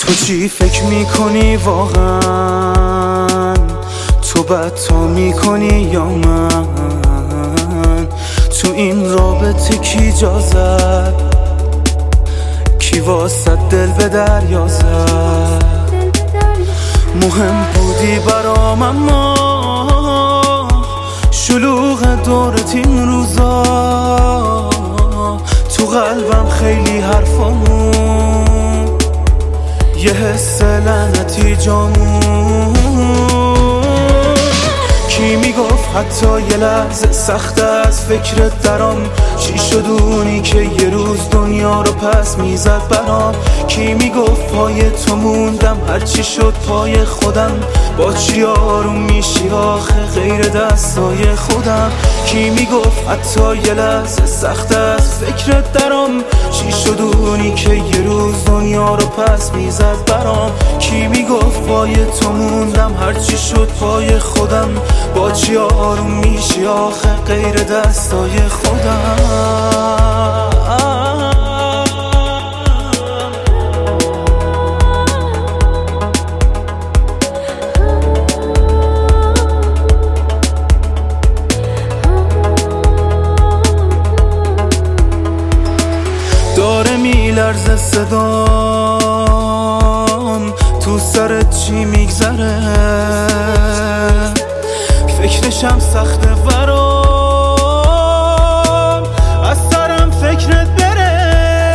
تو چی فکر میکنی واقعا؟ تو بدتا میکنی یا من؟ تو این رابطه کی جا زد؟ کی واسه دل به دریا زد؟ مهم بودی برام اما شلوغ دورت این روزا تو قلبم خیلی حرفامون یه حس لعنتی جامون. کی میگفت حتی یه لحظه سخت از فکرت درام؟ چی شد اونی که یه روز دنیا رو پس میزد برام؟ کی میگفت پای تو موندم هرچی شد پای خودم؟ با چی آروم میشی آخه غیر دستای خودم؟ کی میگفت حتی یه لحظه سخت از فکرت درام؟ چی شد اونی که یه روز دنیا رو پس میزد برام؟ کی میگفت پای تو موندم هرچی شد پای خودم؟ با چی آروم میشی آخه غیر دستای خودم؟ داره میلرزه صدام، تو سرت چی میگذره؟ فکرشم سخته برام، از سرم فکرت بره.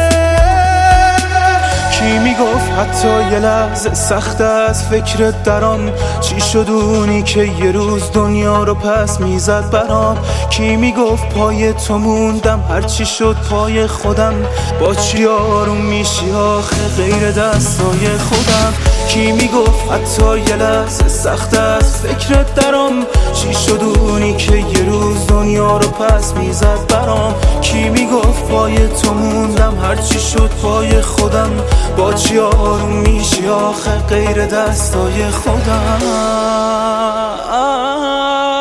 کی میگفت حتی یه لحظه سخت از فکرت درام؟ چی شد اونی که یه روز دنیا رو پس میزد برام؟ کی میگفت پای تو موندم هرچی شد پای خودم؟ با چی آروم میشی آخه غیر دستای خودم؟ کی میگفت حتی یه لحظه سخت از فکرت درام؟ چی شد اونی که یه روز دنیا رو پس میزد برام؟ کی میگفت پای تو موندم هرچی شد پای خودم؟ با چی آروم میشی آخه غیر دستای خودم؟